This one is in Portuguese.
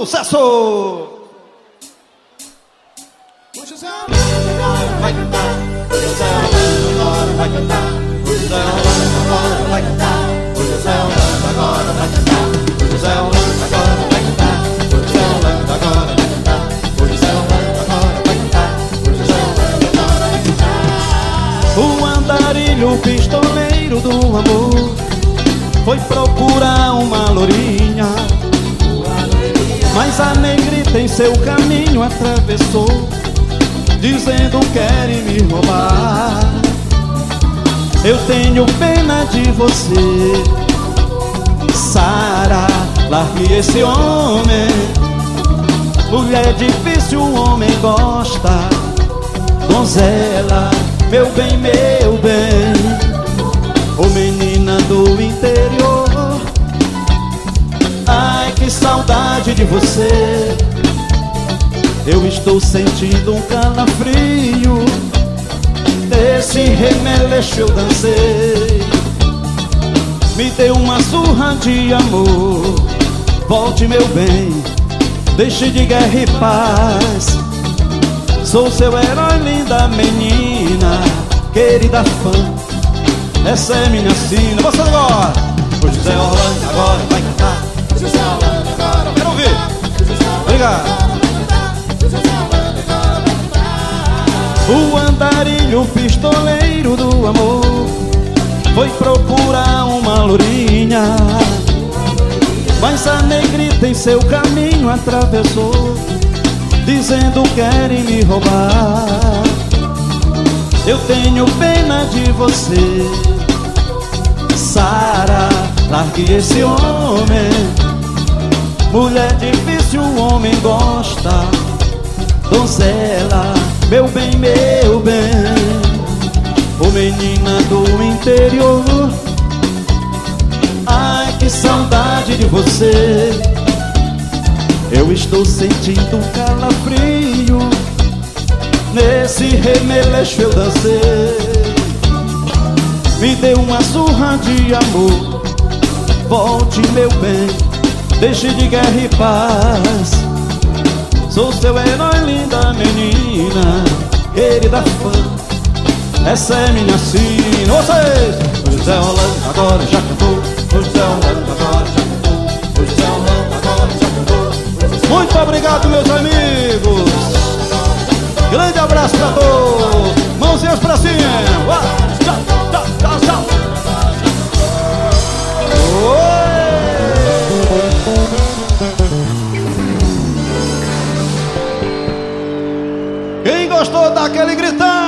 Sucesso! O José agora vai cantar. O José agora vai cantar. O José agora vai cantar. O José agora vai cantar. O José agora vai cantar. O José agora vai cantar. O José agora vai cantar. O José agora vai cantar. O andarilho pistoleiro do amor foi procurar uma lourinha, mas a negrita em seu caminho atravessou, dizendo querem me roubar. Eu tenho pena de você, Sara, largue esse homem. Mulher difícil, o homem gosta. Donzela, meu bem, meu bem. Ô menina do interior, ai que saudade de você. Eu estou sentindo um calafrio, nesse remeleixo eu dancei. Me dê uma surra de amor, volte meu bem, deixe de guerra e paz. Sou seu herói, linda menina, querida fã, essa é minha sina. Você agora! O José Orlando agora vai cantar. O José Orlando agora vai quero ouvir. cantar. Obrigado. O andarilho pistoleiro do amor foi procurar uma lourinha, mas a negrita em seu caminho atravessou, dizendo querem me roubar. Eu tenho pena de você, Sara, largue esse homem. Mulher difícil, o homem gosta. Donzela, meu bem, meu bem. Ô menina do interior, ai que saudade de você. Eu estou sentindo um calafrio, nesse remeleixo eu dancei. Me dê uma surra de amor, volte meu bem, deixe de guerra e paz. Sou seu herói, linda menina, querida fã, essa é minha sina. Vocês! O José Orlando agora já cantou. O José Orlando agora já cantou. O José Orlando agora já cantou. Muito obrigado, meus amigos. Grande abraço pra todos. Mãozinhas pra cima. Tchau, tchau, tchau, tchau. Quem gostou daquele gritão?